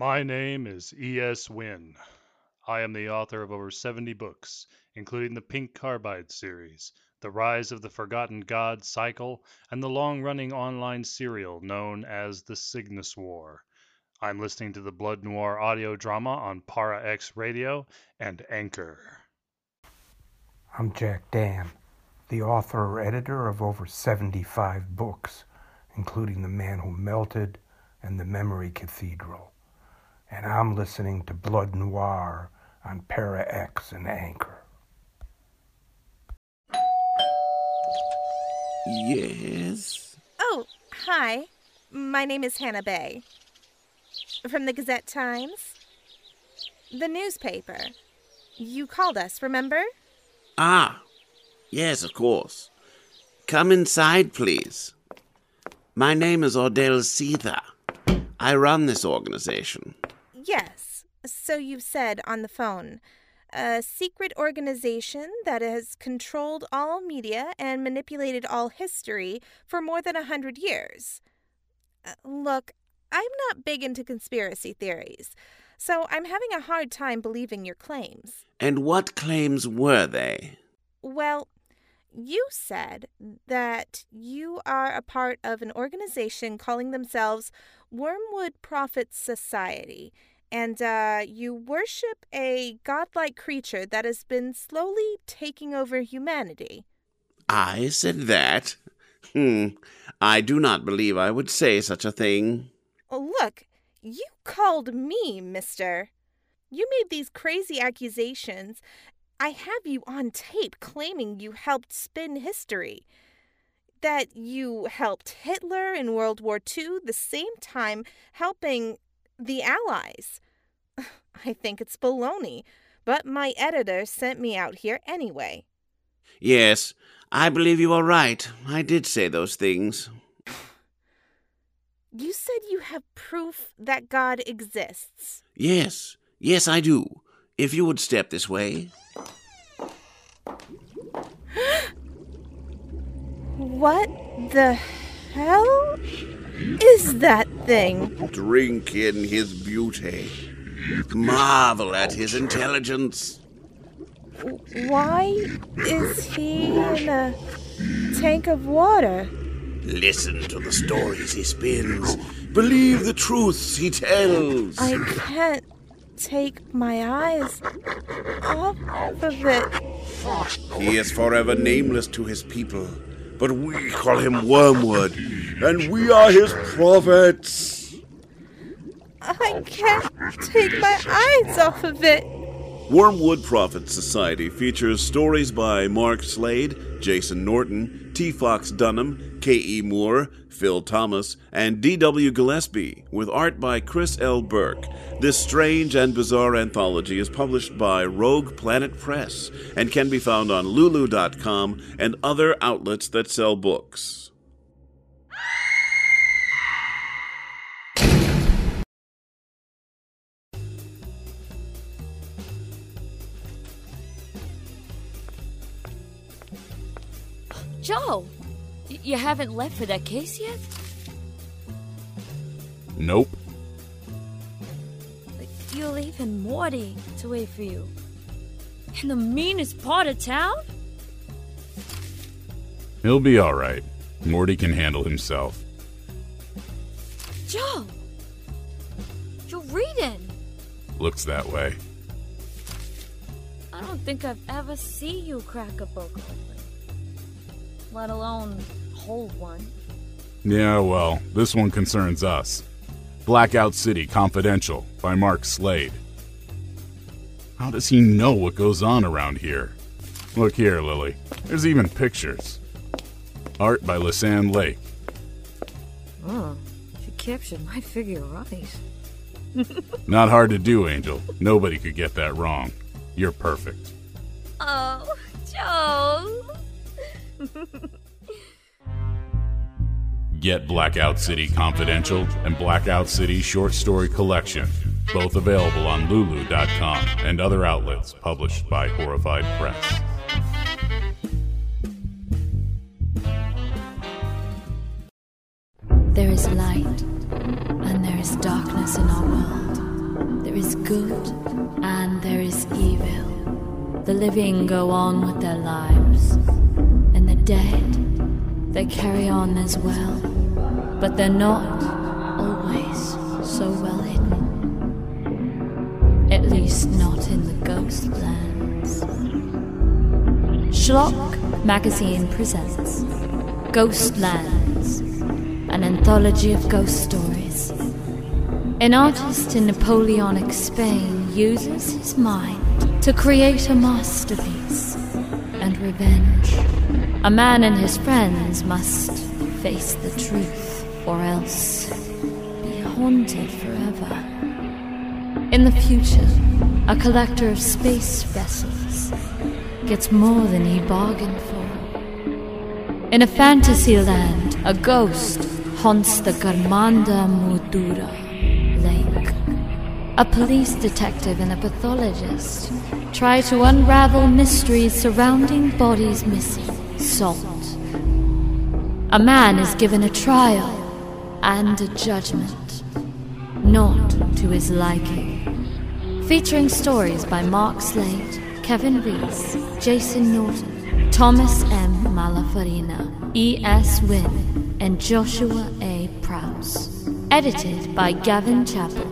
My name is E.S. Wynn. I am the author of over 70 books, including the Pink Carbide series, The Rise of the Forgotten God cycle, and the long-running online serial known as The Cygnus War. I'm listening to the Blood Noir audio drama on Para X Radio and Anchor. I'm Jack Dan, the author or editor of over 75 books, including The Man Who Melted and The Memory Cathedral. And I'm listening to Blood Noir on Para X and Anchor. Yes? Oh, hi. My name is Hannah Bay. From the Gazette Times. The newspaper. You called us, remember? Ah, yes, of course. Come inside, please. My name is Ordell Seether. I run this organization. Yes, so you've said on the phone. A secret organization that has controlled all media and manipulated all history for more than 100 years. Look, I'm not big into conspiracy theories, so I'm having a hard time believing your claims. And what claims were they? Well, you said that you are a part of an organization calling themselves Wormwood Prophets Society, and you worship a godlike creature that has been slowly taking over humanity. I said that? I do not believe I would say such a thing. Look, you called me, mister. You made these crazy accusations. I have you on tape claiming you helped spin history. That you helped Hitler in World War II, the same time helping the Allies. I think it's baloney, but my editor sent me out here anyway. Yes, I believe you are right. I did say those things. You said you have proof that God exists. Yes, I do. If you would step this way. What the hell is that thing? Drink in his beauty. Marvel at his intelligence. Why is he in a tank of water? Listen to the stories he spins. Believe the truths he tells. I can't take my eyes off of it. He is forever nameless to his people, but we call him Wormwood, and we are his prophets. I can't take my eyes off of it. Wormwood Prophets Society features stories by Mark Slade, Jason Norton, T. Fox Dunham, K.E. Moore, Phil Thomas, and D.W. Gillespie, with art by Chris L. Burke. This strange and bizarre anthology is published by Rogue Planet Press and can be found on Lulu.com and other outlets that sell books. Joe, you haven't left for that case yet? Nope. You're leaving Morty to wait for you. In the meanest part of town? He'll be alright. Morty can handle himself. Joe! You're reading! Looks that way. I don't think I've ever seen you crack a book open. Let alone hold one. Yeah, well, this one concerns us. Blackout City Confidential by Mark Slade. How does he know what goes on around here? Look here, Lily. There's even pictures. Art by Lisanne Lake. Oh, she captured my figure right. Not hard to do, Angel. Nobody could get that wrong. You're perfect. Oh, Joe! Get Blackout City Confidential and Blackout City Short Story Collection, both available on Lulu.com and other outlets published by Horrified Press. There is light and there is darkness in our world. There is good and there is evil. The living go on with their lives, and the dead, they carry on as well. But they're not always so well hidden. At least not in the ghost lands. Schlock Magazine presents Ghostlands, an anthology of ghost stories. An artist in Napoleonic Spain uses his mind to create a masterpiece and revenge. A man and his friends must face the truth or else be haunted forever. In the future, a collector of space vessels gets more than he bargained for. In a fantasy land, a ghost haunts the Garmanda Mudura lake. A police detective and a pathologist try to unravel mysteries surrounding bodies missing. Salt. A man is given a trial and a judgment, not to his liking. Featuring stories by Mark Slade, Kevin Reese, Jason Norton, Thomas M. Malafarina, E.S. Wynn, and Joshua A. Prowse. Edited by Gavin Chappell.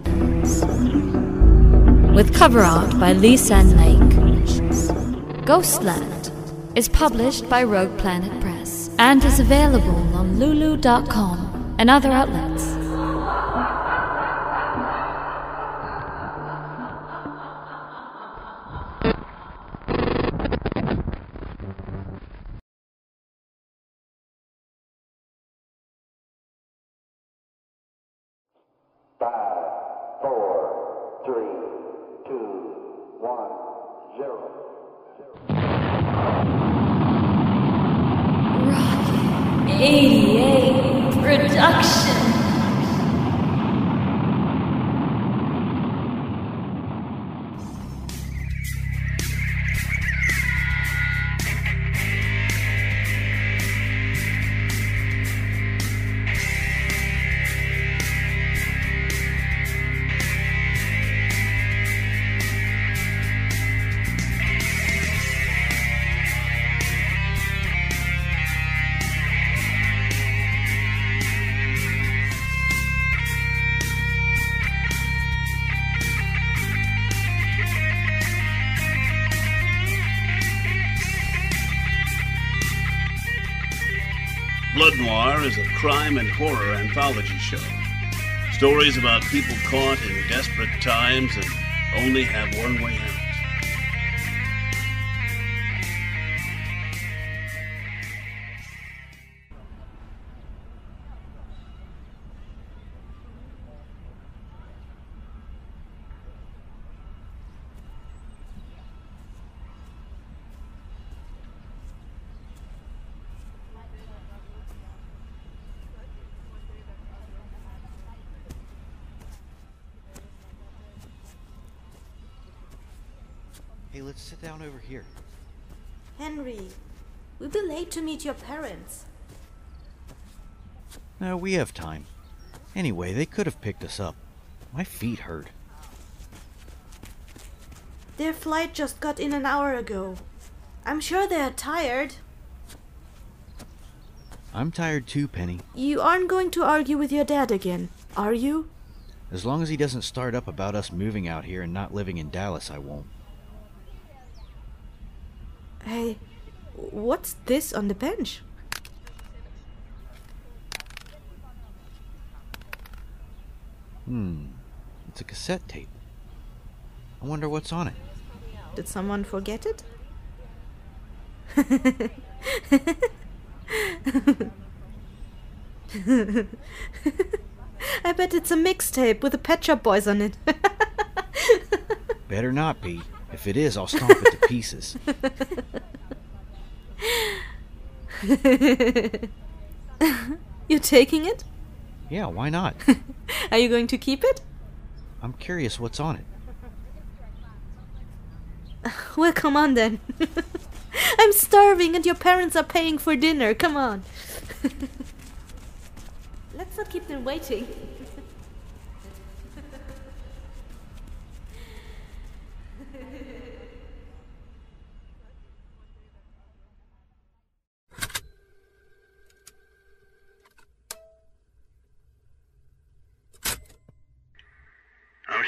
With cover art by Lisanne Lake. Ghostland is published by Rogue Planet Press and is available on Lulu.com and other outlets. Rocket 88 Production. Blood Noir is a crime and horror anthology show. Stories about people caught in desperate times and only have one way out. Hey, let's sit down over here. Henry, we'll be late to meet your parents. No, we have time. Anyway, they could have picked us up. My feet hurt. Their flight just got in an hour ago. I'm sure they're tired. I'm tired too, Penny. You aren't going to argue with your dad again, are you? As long as he doesn't start up about us moving out here and not living in Dallas, I won't. Hey, what's this on the bench? It's a cassette tape. I wonder what's on it. Did someone forget it? I bet it's a mixtape with the Pet Shop Boys on it. Better not be. If it is, I'll stomp it to pieces. You taking it? Yeah, why not? Are you going to keep it? I'm curious what's on it. Well, come on then. I'm starving and your parents are paying for dinner. Come on. Let's not keep them waiting.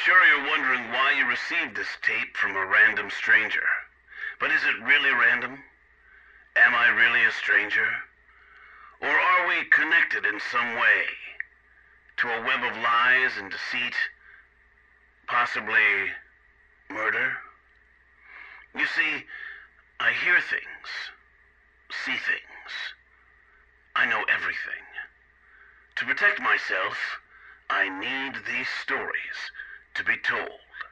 sure you're wondering why you received this tape from a random stranger. But is it really random? Am I really a stranger? Or are we connected in some way to a web of lies and deceit? Possibly murder? You see, I hear things, see things. I know everything. To protect myself, I need these stories to be told.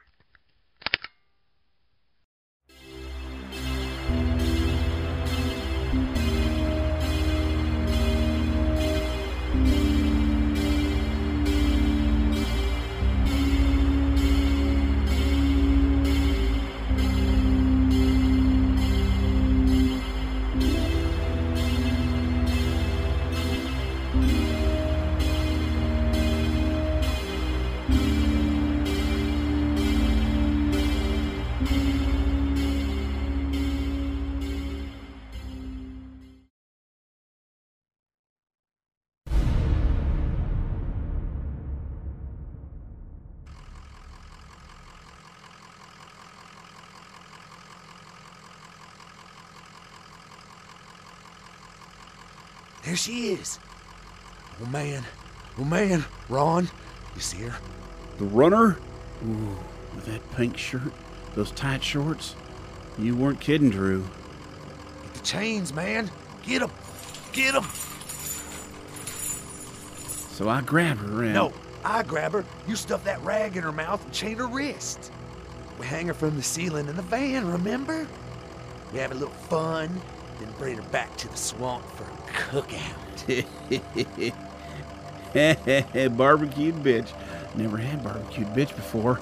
There she is. Oh man, Ron, you see her? The runner? Ooh, with that pink shirt, those tight shorts. You weren't kidding, Drew. Get the chains, man. Get 'em. Get 'em. So I grab her and... No, I grab her. You stuff that rag in her mouth and chain her wrist. We hang her from the ceiling in the van, remember? We have a little fun, then bring her back to the swamp for a cookout. Barbecued bitch. Never had barbecued bitch before.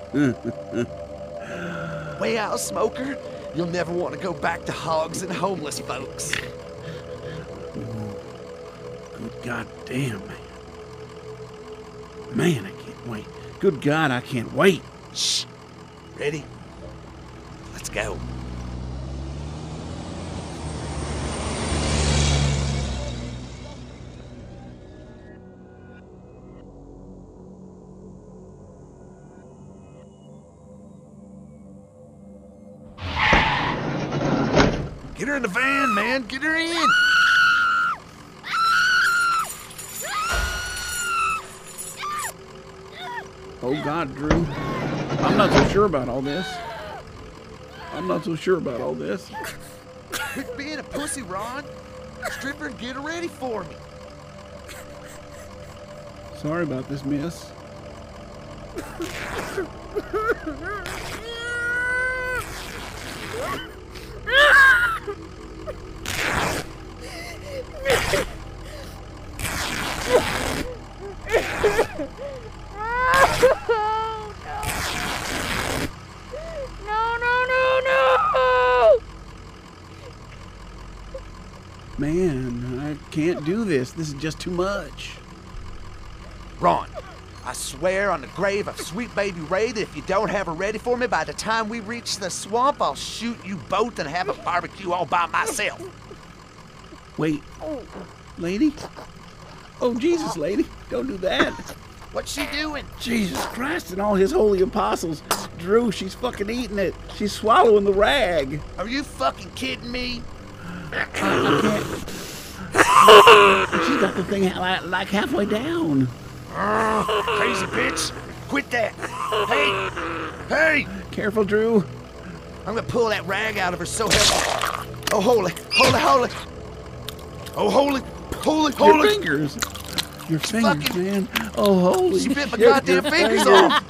Way out, smoker. You'll never want to go back to hogs and homeless folks. Good goddamn, man. Man, I can't wait. Good God, I can't wait. Shh. Ready? Let's go. Get her in the van, man. Get her in. Oh, God, Drew. I'm not so sure about all this. Quit being a pussy, Ron. Strip her and get her ready for me. Sorry about this, miss. Man, I can't do this. This is just too much. Ron, I swear on the grave of sweet baby Ray that if you don't have her ready for me by the time we reach the swamp, I'll shoot you both and have a barbecue all by myself. Wait, lady? Oh, Jesus, lady, don't do that. What's she doing? Jesus Christ and all his holy apostles. Drew, she's fucking eating it. She's swallowing the rag. Are you fucking kidding me? I can't. She got the thing like halfway down. Crazy bitch. Quit that. Hey. Careful, Drew. I'm gonna pull that rag out of her so heavy. Oh, holy. Oh, holy. Your fingers, man. Oh, holy She bit my shit, goddamn your fingers off.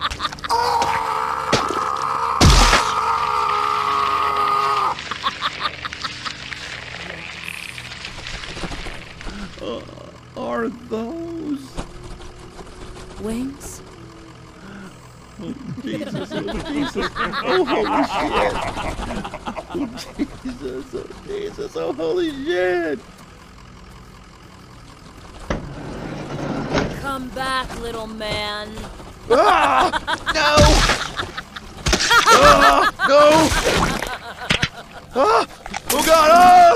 Are those Wings? Oh, Jesus, oh, holy shit. Oh, holy shit. Come back, little man. No! No! Oh God!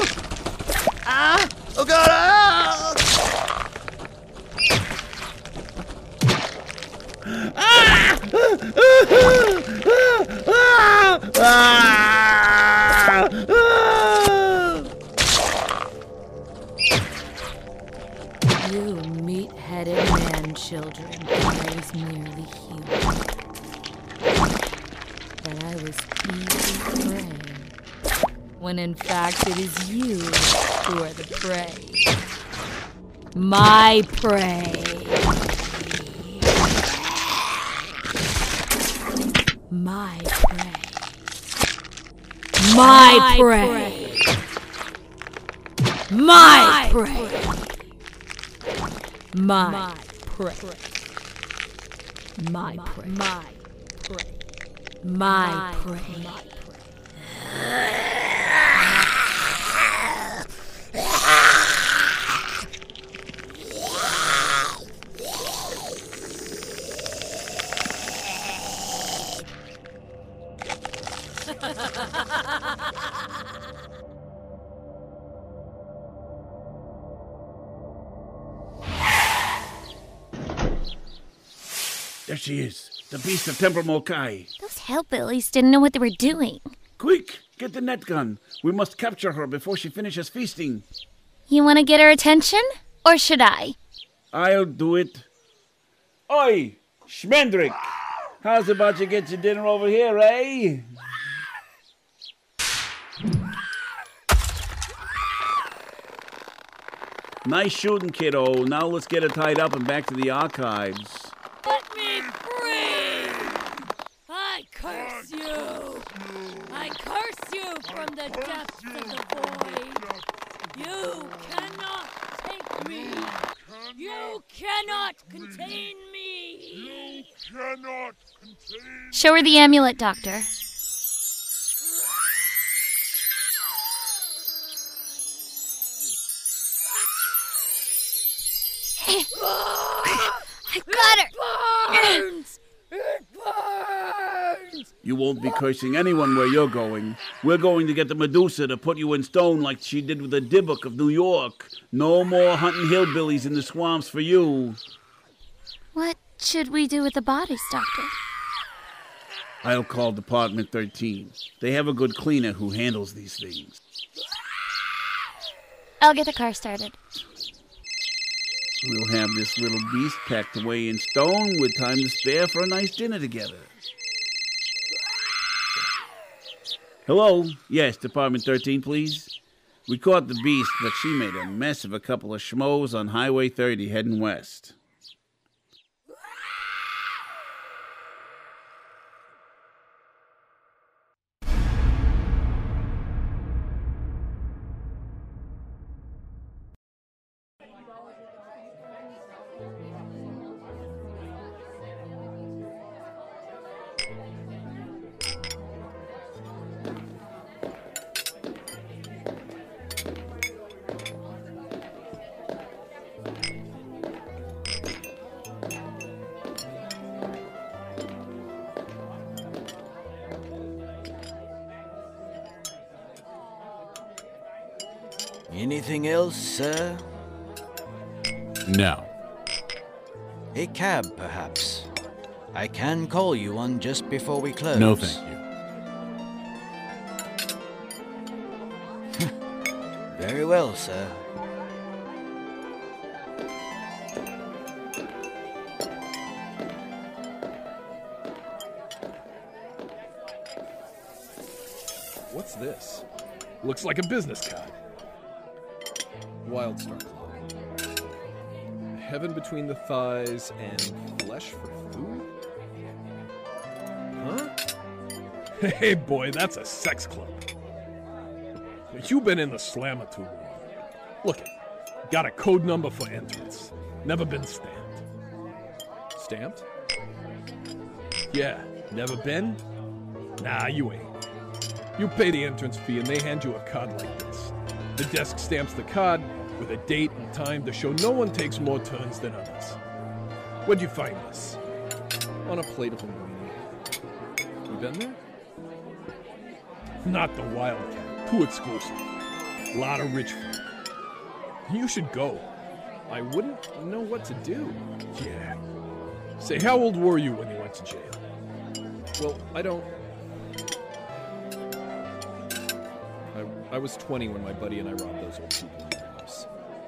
Oh God! You meat-headed man-children thought I was merely human. That I was easy prey. When in fact it is you who are the prey. My prey. My prey. My prey. My prey. My prey. My prey. My prey. My prey. There she is, the beast of Temple Mokai. Those hellbillies didn't know what they were doing. Quick, get the net gun. We must capture her before she finishes feasting. You want to get her attention? Or should I? I'll do it. Oi, Schmendrick. How's about you get your dinner over here, eh? Nice shooting, kiddo. Now let's get her tied up and back to the archives. Let me free! I curse you! I curse you from the depths of the void! You cannot take me! You cannot contain me! You cannot contain me! Show her the amulet, Doctor. I got her! Burns! It burns! You won't be cursing anyone where you're going. We're going to get the Medusa to put you in stone like she did with the Dybbuk of New York. No more hunting hillbillies in the swamps for you. What should we do with the bodies, Doctor? I'll call Department 13. They have a good cleaner who handles these things. I'll get the car started. We'll have this little beast packed away in stone with time to spare for a nice dinner together. Hello? Yes, Department 13, please. We caught the beast, but she made a mess of a couple of schmoes on Highway 30 heading west. Anything else, sir? No. A cab, perhaps. I can call you one just before we close. No, thank you. Very well, sir. What's this? Looks like a business card. Wildstar Club. Heaven between the thighs and flesh for food? Huh? Hey boy, that's a sex club. You've been in the slammer too long. Look it, got a code number for entrance. Never been stamped. Stamped? Yeah, never been? Nah, you ain't. You pay the entrance fee and they hand you a card like this. The desk stamps the card with a date and time to show no one takes more turns than others. Where'd you find this? On a plate of linguine. You been there? Not the Wildcat. Too exclusive. Lot of rich food. You should go. I wouldn't know what to do. Yeah. Say, how old were you when you went to jail? Well, I don't... I was 20 when my buddy and I robbed those old people in their house.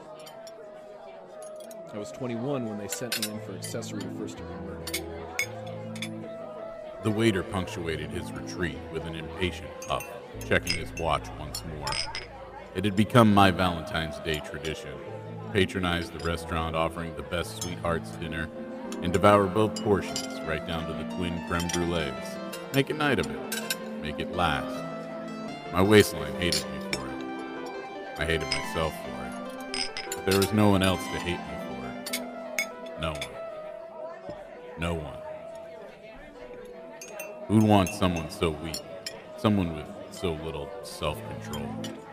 I was 21 when they sent me in for accessory to first-degree murder. The waiter punctuated his retreat with an impatient huff, checking his watch once more. It had become my Valentine's Day tradition. Patronize the restaurant offering the best sweetheart's dinner, and devour both portions, right down to the twin creme brulees. Make a night of it. Make it last. My waistline hated me for it. I hated myself for it. But there was no one else to hate me for it. No one. No one. Who'd want someone so weak? Someone with so little self-control?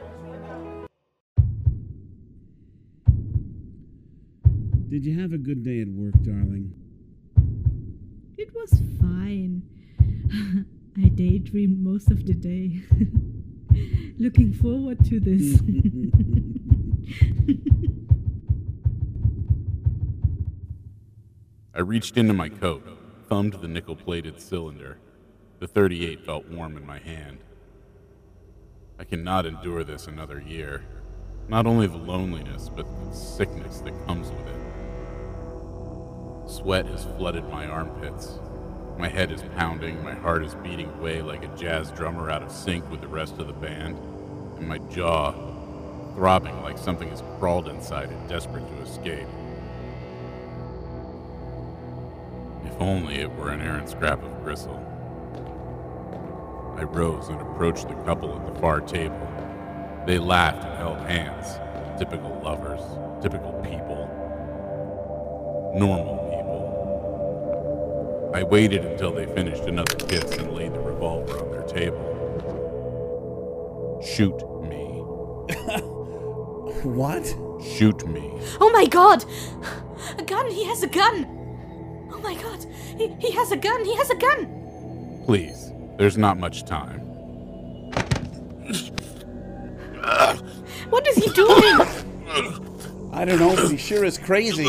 Did you have a good day at work, darling? It was fine. I daydreamed most of the day. Looking forward to this. I reached into my coat, thumbed the nickel-plated cylinder. The .38 felt warm in my hand. I cannot endure this another year. Not only the loneliness, but the sickness that comes with it. Sweat has flooded my armpits. My head is pounding, my heart is beating away like a jazz drummer out of sync with the rest of the band, and my jaw throbbing like something has crawled inside it, desperate to escape. If only it were an errant scrap of gristle. I rose and approached the couple at the far table. They laughed and held hands. Typical lovers, typical people, normal people. I waited until they finished another kiss and laid the revolver on their table. Shoot me. What? Shoot me. Oh my god! A gun! He has a gun! Oh my god! He has a gun! He has a gun! Please, there's not much time. What is he doing? I don't know, but he sure is crazy.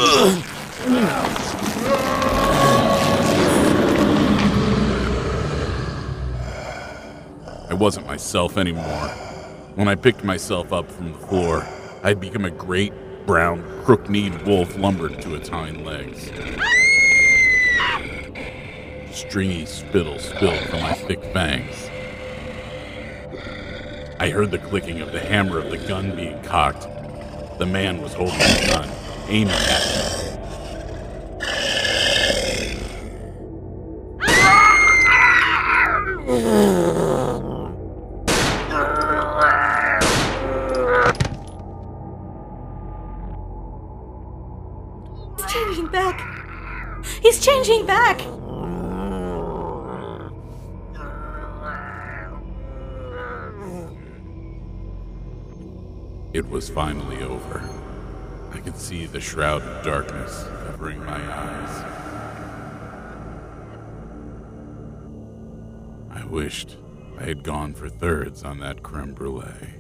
I wasn't myself anymore. When I picked myself up from the floor, I'd become a great, brown, crook-kneed wolf lumbered to its hind legs. Stringy spittle spilled from my thick fangs. I heard the clicking of the hammer of the gun being cocked. The man was holding the gun, aiming at me. He's changing back! He's changing back! It was finally over. I could see the shroud of darkness covering my eyes. I wished I had gone for thirds on that creme brulee.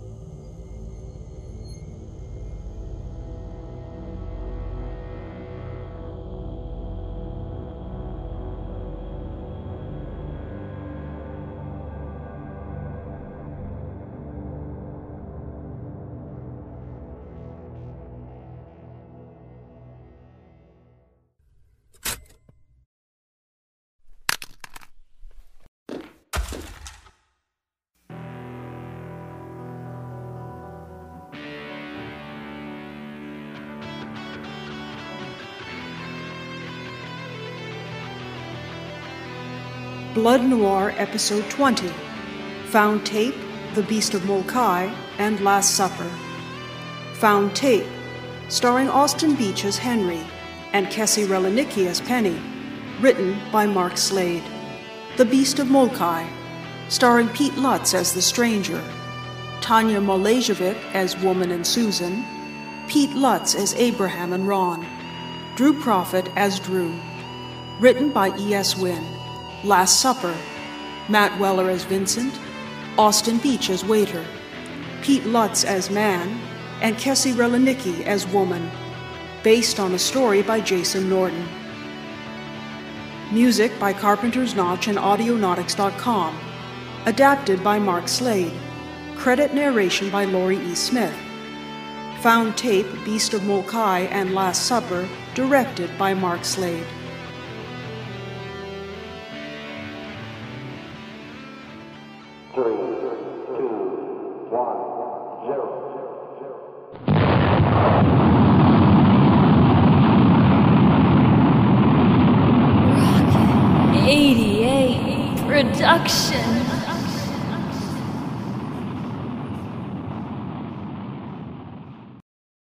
Blood Noir Episode 20, Found Tape, The Beast of Molkai, and Last Supper. Found Tape, starring Austin Beach as Henry and Kessie Relinicki as Penny, written by Mark Slade. The Beast of Molkai, starring Pete Lutz as the Stranger, Tanya Malejevic as Woman and Susan, Pete Lutz as Abraham and Ron, Drew Prophet as Drew, written by E.S. Wynn. Last Supper, Matt Weller as Vincent, Austin Beach as Waiter, Pete Lutz as Man, and Kessie Relinicki as Woman, based on a story by Jason Norton. Music by Carpenter's Notch and Audionautics.com. Adapted by Mark Slade. Credit narration by Laurie E. Smith. Found Tape, Beast of Molkai, and Last Supper, directed by Mark Slade. Rocket 88 Production.